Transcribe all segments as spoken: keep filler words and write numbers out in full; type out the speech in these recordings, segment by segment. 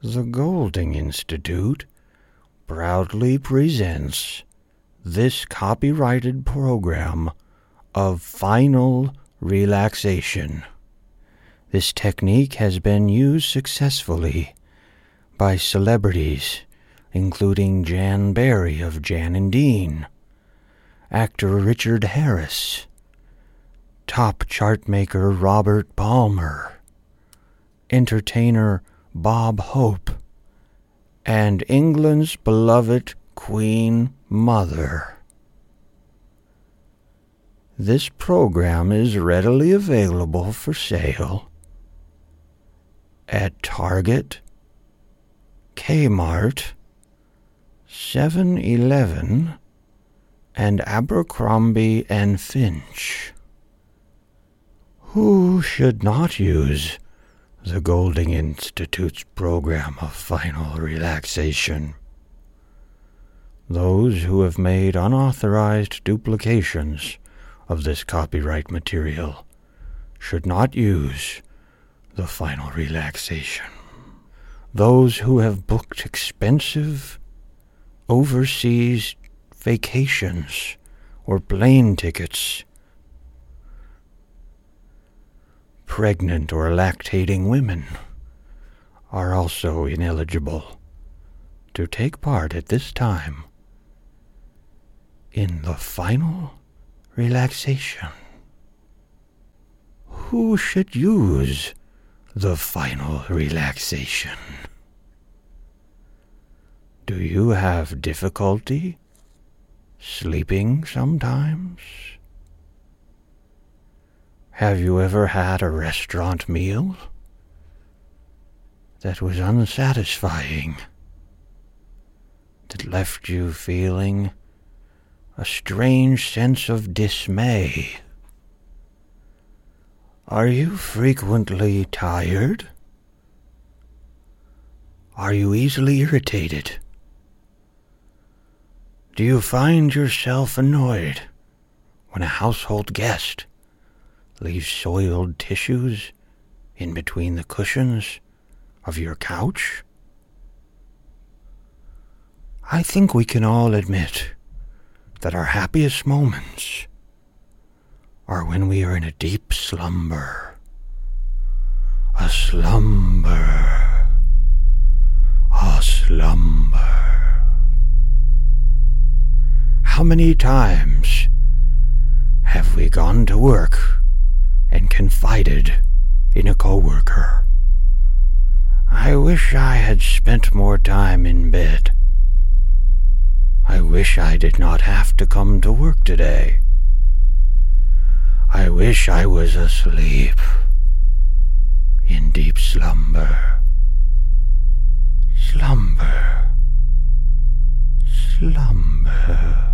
The Golding Institute proudly presents this copyrighted program of final relaxation. This technique has been used successfully by celebrities including Jan Barry of Jan and Dean, actor Richard Harris, top chartmaker Robert Palmer, entertainer Bob Hope, and England's beloved Queen Mother. This program is readily available for sale at Target, Kmart, seven eleven, and Abercrombie and Finch. Who should not use the Golding Institute's program of final relaxation? Those who have made unauthorized duplications of this copyright material should not use the final relaxation. Those who have booked expensive overseas vacations or plane tickets, pregnant or lactating women are also ineligible to take part at this time in the final relaxation. Who should use the final relaxation? Do you have difficulty sleeping sometimes? Have you ever had a restaurant meal that was unsatisfying, that left you feeling a strange sense of dismay? Are you frequently tired? Are you easily irritated? Do you find yourself annoyed when a household guest leaves soiled tissues in between the cushions of your couch? I think we can all admit that our happiest moments are when we are in a deep slumber. A slumber. A slumber. How many times have we gone to work and confided in a coworker? I wish I had spent more time in bed. I wish I did not have to come to work today. I wish I was asleep in deep slumber. Slumber. Slumber.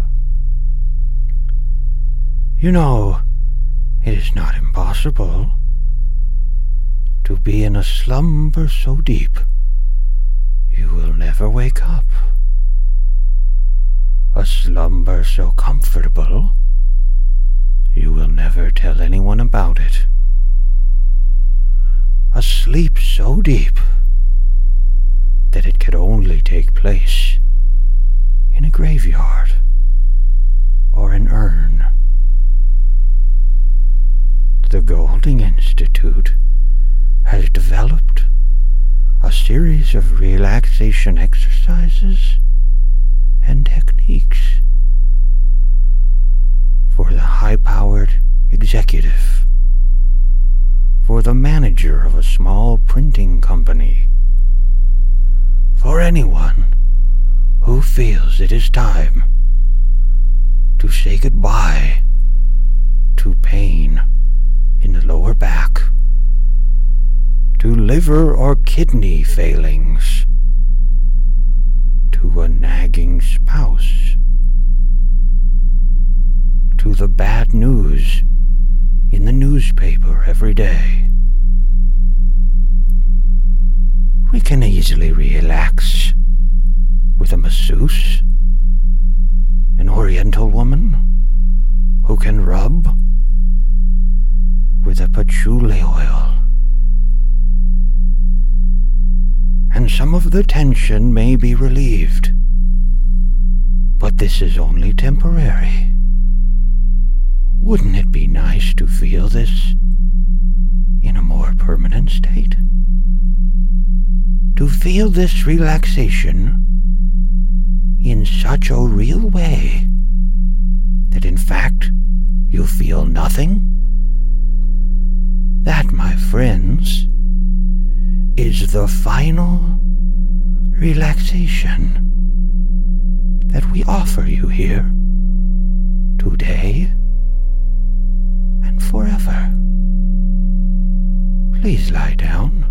You know, it is not impossible to be in a slumber so deep you will never wake up. A slumber so comfortable you will never tell anyone about it. A sleep so deep that it could only take place in a graveyard or an urn. The Golding Institute has developed a series of relaxation exercises and techniques for the high-powered executive, for the manager of a small printing company, for anyone who feels it is time to say goodbye to pain in the lower back, to liver or kidney failings, to a nagging spouse, to the bad news in the newspaper every day. We can easily relax with a masseuse, an oriental woman who can rub with a patchouli oil, and some of the tension may be relieved. But this is only temporary. Wouldn't it be nice to feel this in a more permanent state? To feel this relaxation in such a real way that in fact you feel nothing? That, my friends, is the final relaxation that we offer you here today and forever. Please lie down.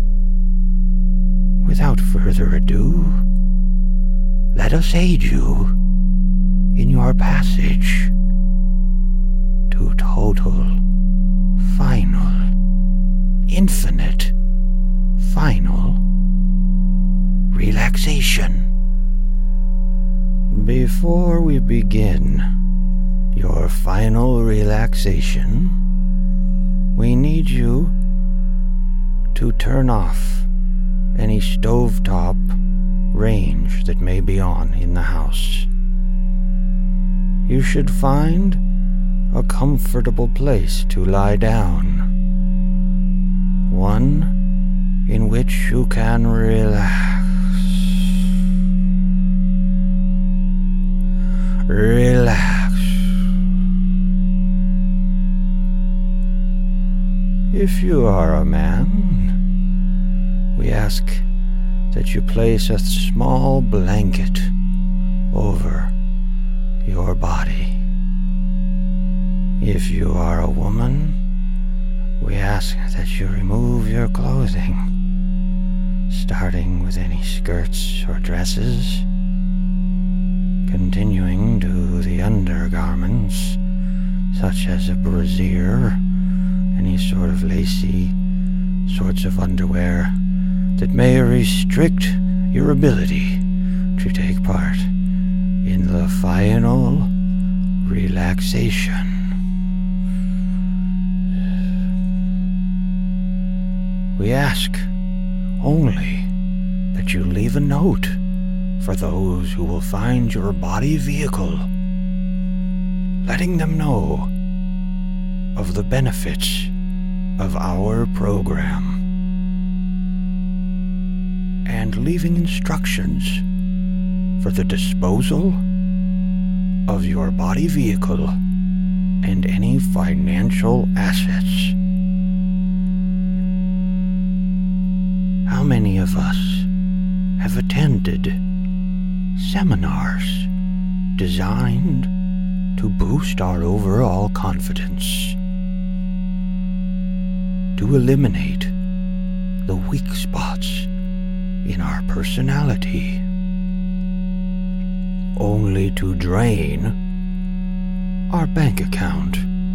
Without further ado, let us aid you in your passage to total, final, infinite, final relaxation. Before we begin your final relaxation, we need you to turn off any stovetop range that may be on in the house. You should find a comfortable place to lie down, one in which you can relax. Relax. If you are a man, we ask that you place a small blanket over your body. If you are a woman, we ask that you remove your clothing, starting with any skirts or dresses, continuing to the undergarments, such as a brassiere, any sort of lacy sorts of underwear that may restrict your ability to take part in the final relaxation. We ask only that you leave a note for those who will find your body vehicle, letting them know of the benefits of our program, and leaving instructions for the disposal of your body vehicle and any financial assets. How many of us have attended seminars designed to boost our overall confidence, to eliminate the weak spots in our personality, only to drain our bank account?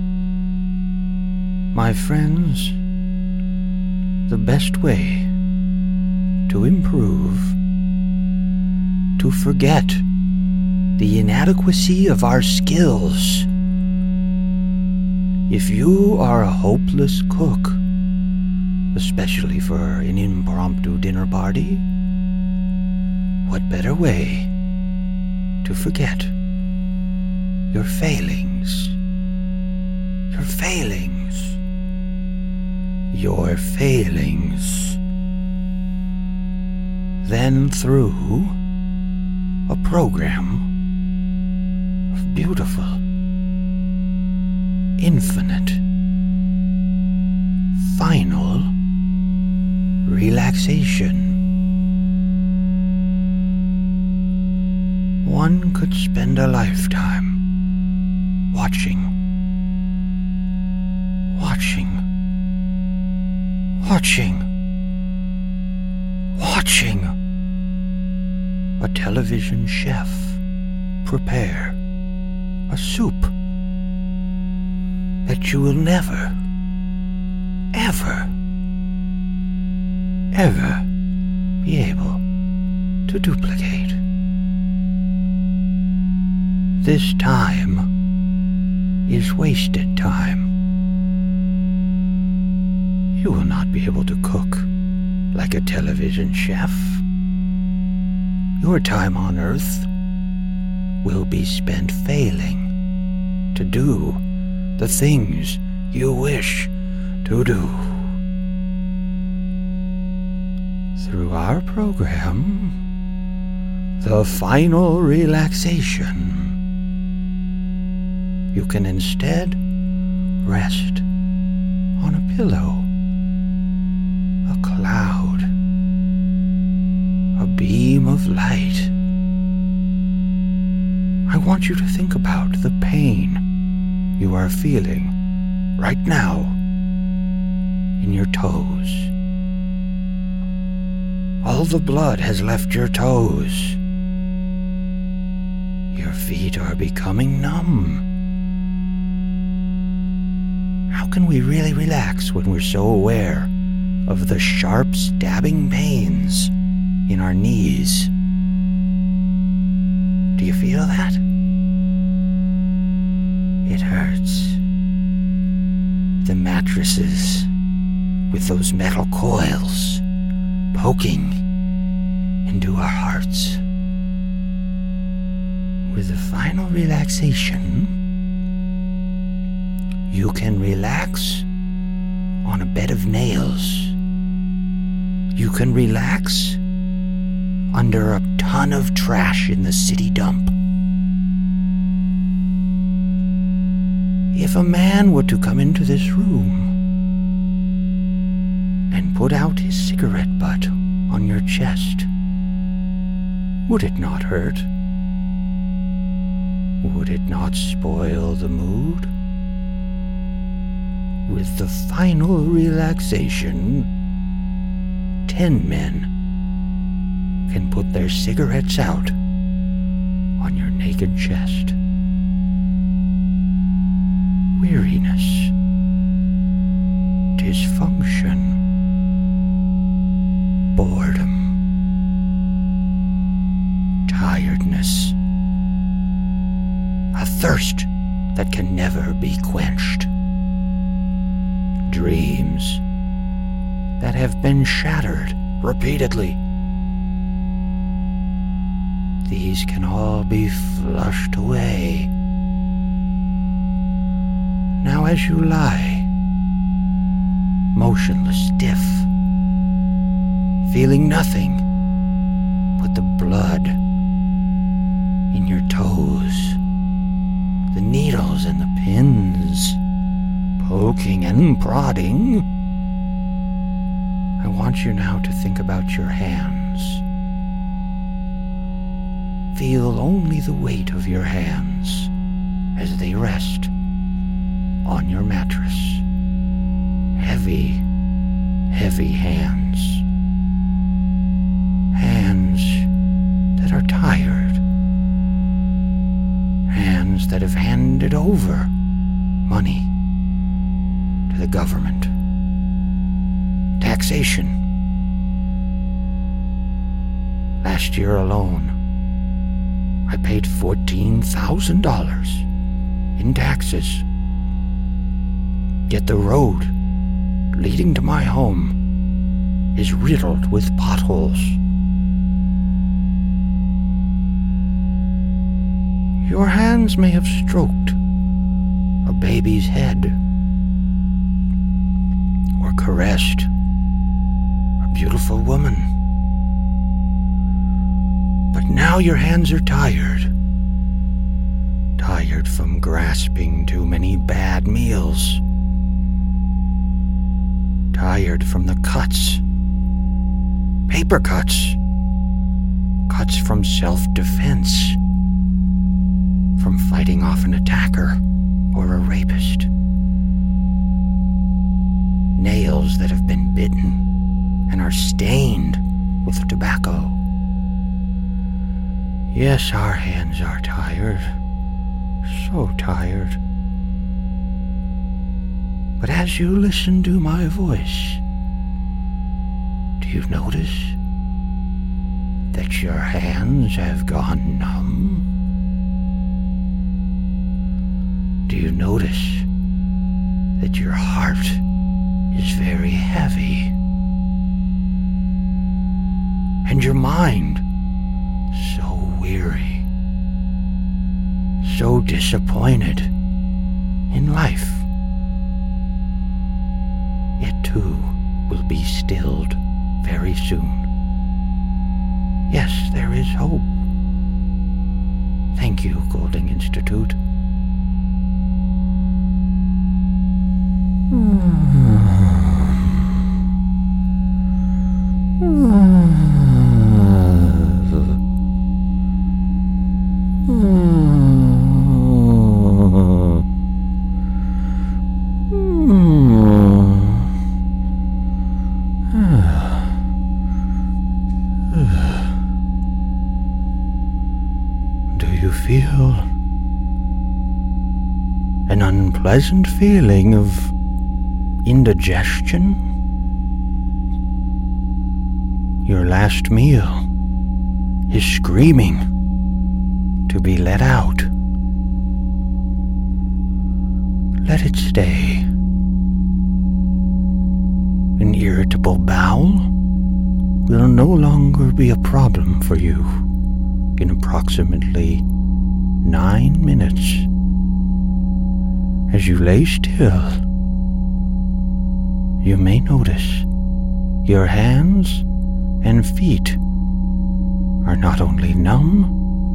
My friends, the best way to improve, to forget the inadequacy of our skills. If you are a hopeless cook, especially for an impromptu dinner party, what better way to forget your failings? Your failings. Your failings. Then through a program of beautiful, infinite, final relaxation. One could spend a lifetime watching, watching, watching, watching a television chef prepare a soup that you will never, ever, ever be able to duplicate. This time is wasted time. You will not be able to cook like a television chef. Your time on Earth will be spent failing to do the things you wish to do. Through our program, The Final Relaxation, you can instead rest on a pillow, a cloud, a beam of light. I want you to think about the pain you are feeling right now in your toes. All the blood has left your toes. Your feet are becoming numb. How can we really relax when we're so aware of the sharp stabbing pains in our knees? Do you feel that? It hurts. The mattresses with those metal coils poking into our hearts. With the final relaxation, you can relax on a bed of nails. You can relax under a ton of trash in the city dump. If a man were to come into this room and put out his cigarette butt on your chest, would it not hurt? Would it not spoil the mood? With the final relaxation, ten men can put their cigarettes out on your naked chest. Weariness, dysfunction, boredom, tiredness, a thirst that can never be quenched, dreams that have been shattered repeatedly. These can all be flushed away. Now as you lie, motionless, stiff, feeling nothing but the blood in your toes, the needles and the pins poking and prodding, I want you now to think about your hands. Feel only the weight of your hands as they rest on your mattress. Heavy, heavy hands. Hands that are tired. Hands that have handed over money to the government. Taxation. Last year alone, I paid fourteen thousand dollars in taxes. Yet the road leading to my home is riddled with potholes. Your hands may have stroked a baby's head or caressed a beautiful woman. But now your hands are tired. Tired from grasping too many bad meals. Tired from the cuts. Paper cuts. Cuts from self-defense. From fighting off an attacker or a rapist. Nails that have been bitten and are stained with tobacco. Yes, our hands are tired. So tired. But as you listen to my voice, do you notice that your hands have gone numb? Do you notice that your heart is very heavy? and your mind so weary, so disappointed in life. It too will be stilled very soon. Yes, there is hope. Thank you, Golding Institute. Do you feel an unpleasant feeling of indigestion? Your last meal is screaming to be let out. Let it stay. An irritable bowel will no longer be a problem for you in approximately nine minutes. As you lay still, you may notice your hands and feet are not only numb,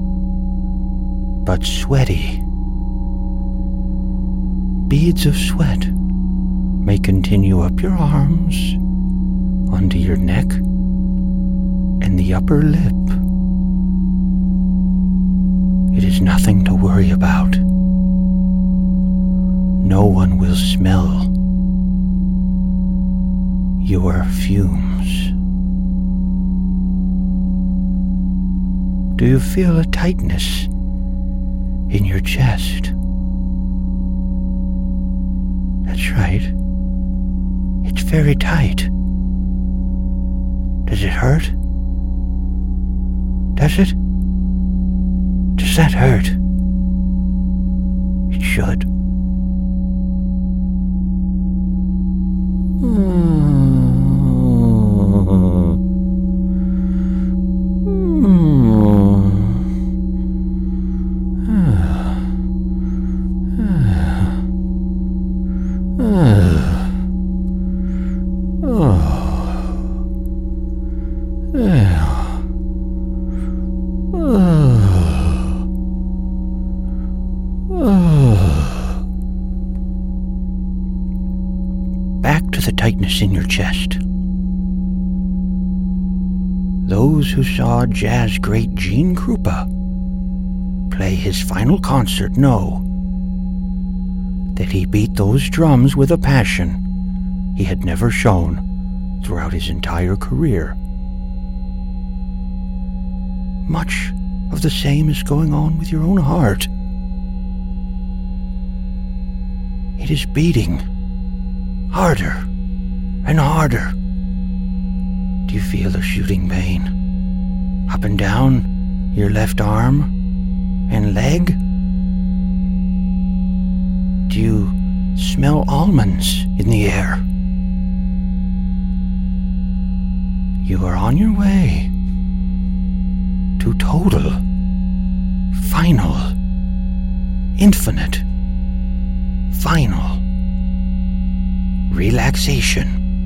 but sweaty. Beads of sweat may continue up your arms, onto your neck, and the upper lip. It is nothing to worry about. No one will smell your fumes. Do you feel a tightness in your chest? That's right. It's very tight. Does it hurt? Does it? Does that hurt? It should. Back to the tightness in your chest. Those who saw jazz great Gene Krupa play his final concert know that he beat those drums with a passion he had never shown throughout his entire career. Much of the same is going on with your own heart. It is beating harder and harder. Do you feel the shooting pain up and down your left arm and leg? Do you smell almonds in the air? You are on your way to total, final, infinite, final relaxation.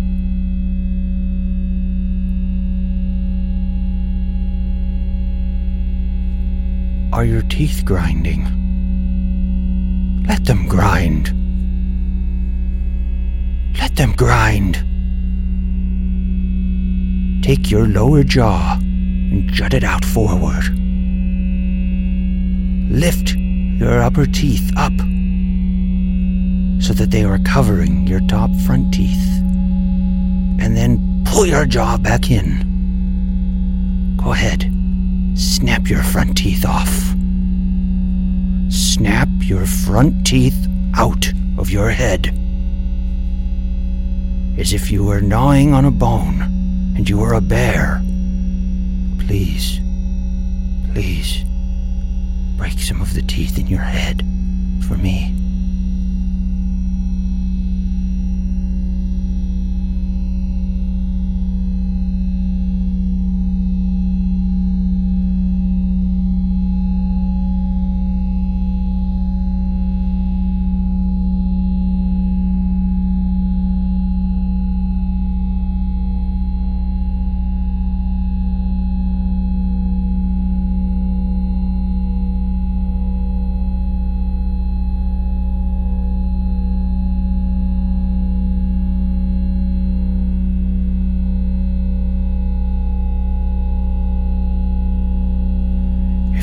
Are your teeth grinding? Let them grind. Let them grind. Take your lower jaw and jut it out forward. Lift your upper teeth up so that they are covering your top front teeth. And then pull your jaw back in. Go ahead. Snap your front teeth off. Snap your front teeth out of your head. As if you were gnawing on a bone and you were a bear. Please, please, break some of the teeth in your head for me.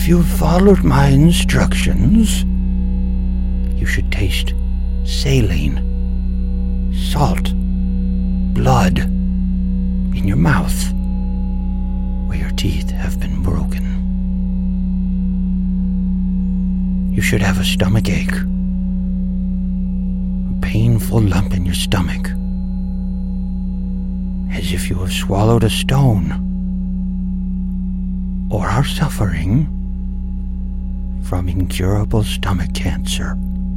you followed my instructions, you should taste saline, salt, blood in your mouth where your teeth have been broken. You should have a stomach ache, a painful lump in your stomach, as if you have swallowed a stone, or are suffering from incurable stomach cancer.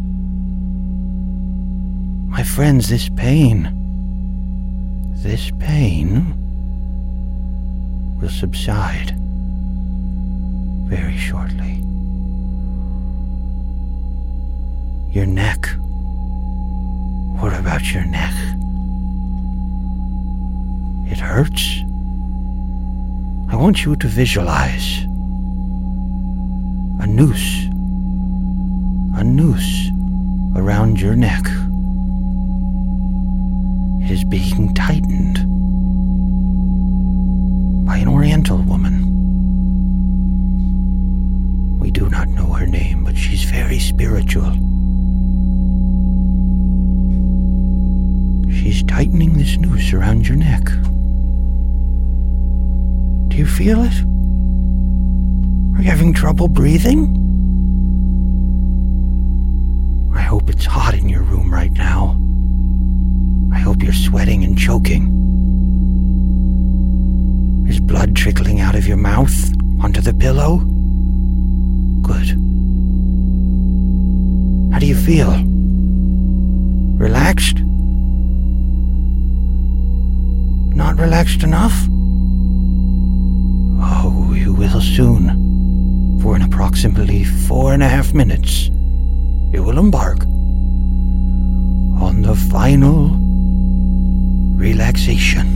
My friends, this pain, this pain will subside very shortly. Your neck. What about your neck? It hurts? I want you to visualize a noose, a noose around your neck. It is being tightened by an Oriental woman. We do not know her name, but she's very spiritual. She's tightening this noose around your neck. Do you feel it? Are you having trouble breathing? I hope it's hot in your room right now. I hope you're sweating and choking. Is blood trickling out of your mouth onto the pillow? Good. How do you feel? Relaxed? Not relaxed enough? Oh, you will soon. For in approximately four and a half minutes, you will embark on the final relaxation.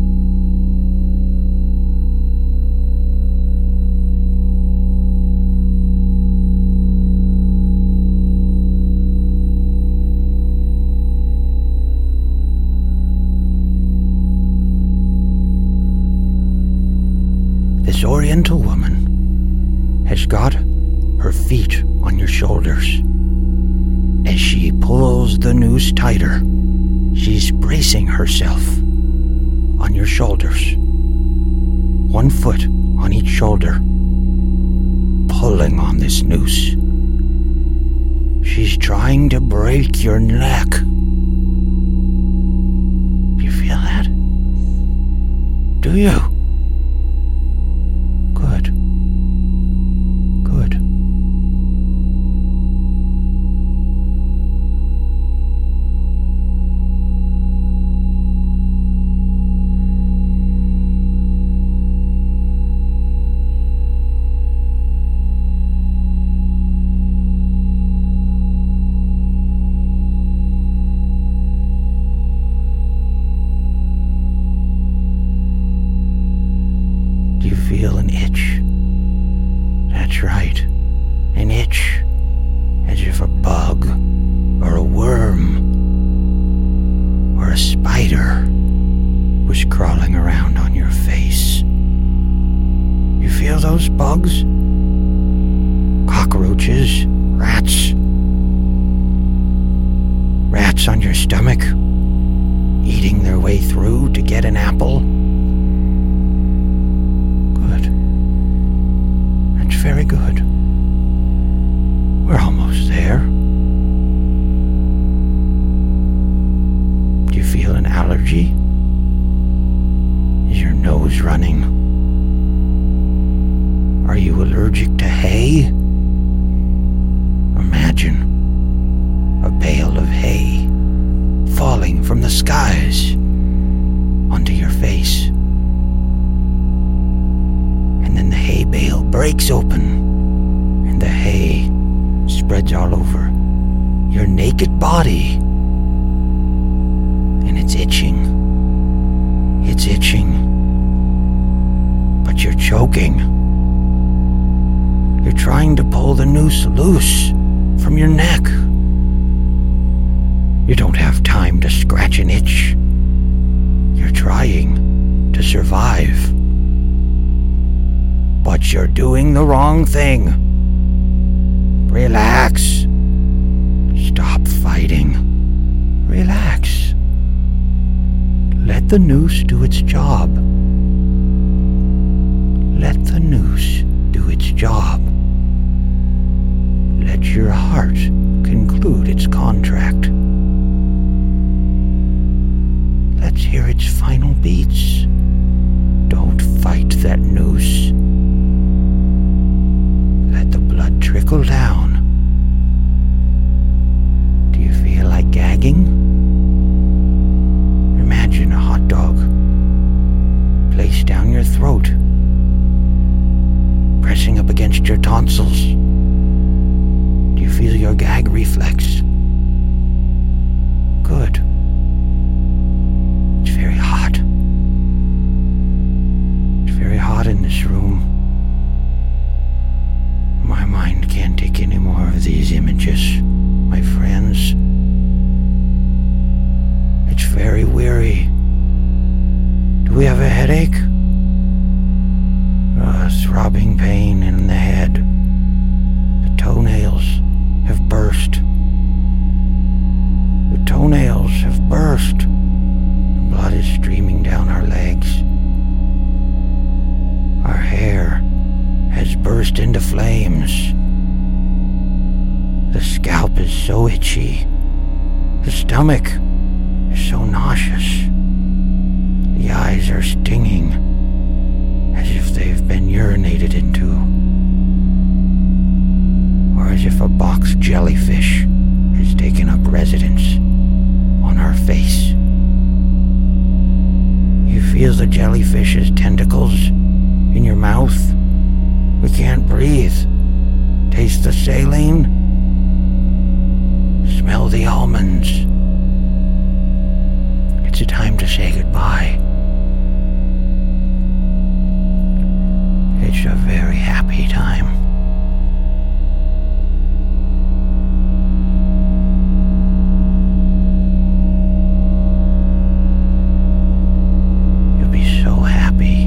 This Oriental woman has got her feet on your shoulders. As she pulls the noose tighter, she's bracing herself on your shoulders. One foot on each shoulder, pulling on this noose. She's trying to break your neck. Do you feel that? Do you? Good. Good. Do you feel an itch? That's right, an itch, as if a bug, or a worm, or a spider was crawling around on your face. You feel those bugs? Cockroaches, rats, rats on your stomach, eating their way through to get an apple. Very good. We're almost there. Do you feel an allergy? Is your nose running? Are you allergic to hay? Imagine a bale of hay falling from the skies onto your face. And then the hay bale breaks open, and the hay spreads all over your naked body. And it's itching. It's itching. But you're choking. You're trying to pull the noose loose from your neck. You don't have time to scratch an itch. You're trying to survive. But realize you're doing the wrong thing. Relax. Stop fighting. Relax. Let the noose do its job. Let the noose do its job. Let your heart conclude its contract. Let's hear its final beats. Don't fight that noose. Let the blood trickle down. Do you feel like gagging? Imagine a hot dog placed down your throat, pressing up against your tonsils. Do you feel your gag reflex? Good. It's very hot. It's very hot in this room. My mind can't take any more of these images, my friends. It's very weary. Do we have a headache? A throbbing pain in the head. The toenails have burst. The toenails have burst. The blood is streaming down our legs. Our hair has burst into flames. The scalp is so itchy. The stomach is so nauseous. The eyes are stinging, as if they've been urinated into, or as if a box jellyfish has taken up residence on our face. You feel the jellyfish's tentacles in your mouth. We can't breathe. Taste the saline. Smell the almonds. It's a time to say goodbye. It's a very happy time. You'll be so happy.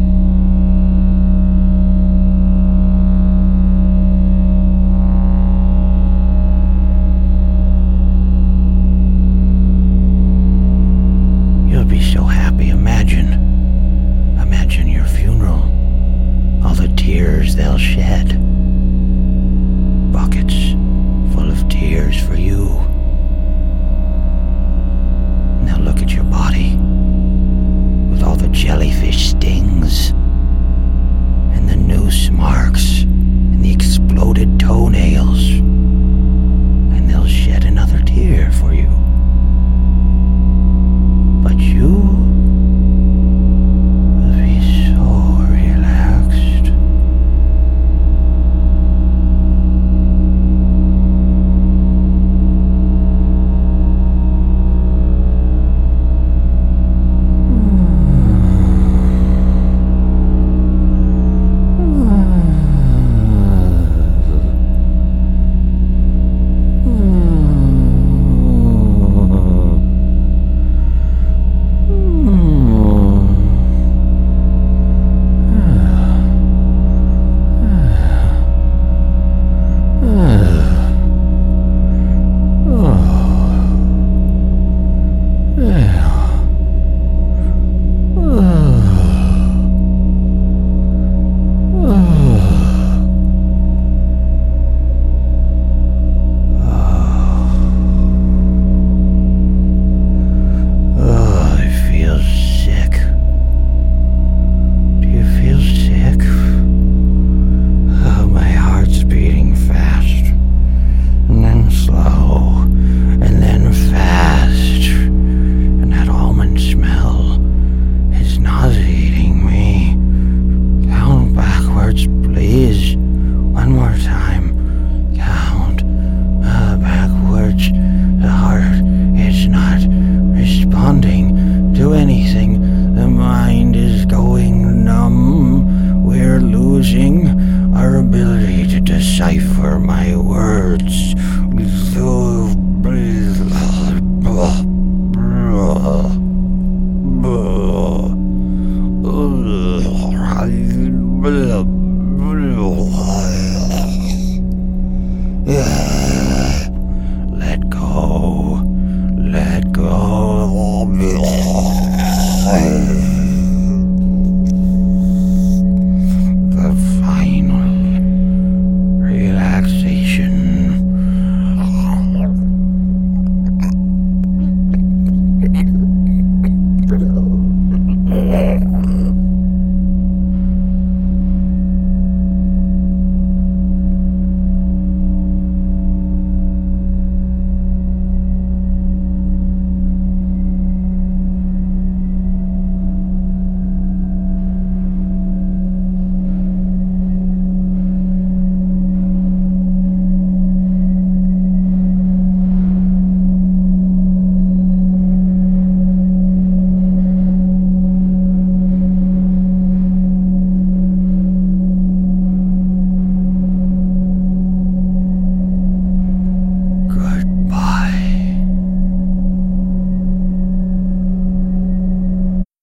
You'll be so happy. Imagine. Imagine your funeral. All the tears they'll shed. Buckets full of tears for you. And they'll look at your body with all the jellyfish stings and the noose marks and the exploded toenails. And they'll shed another tear for you. But you decipher my words. So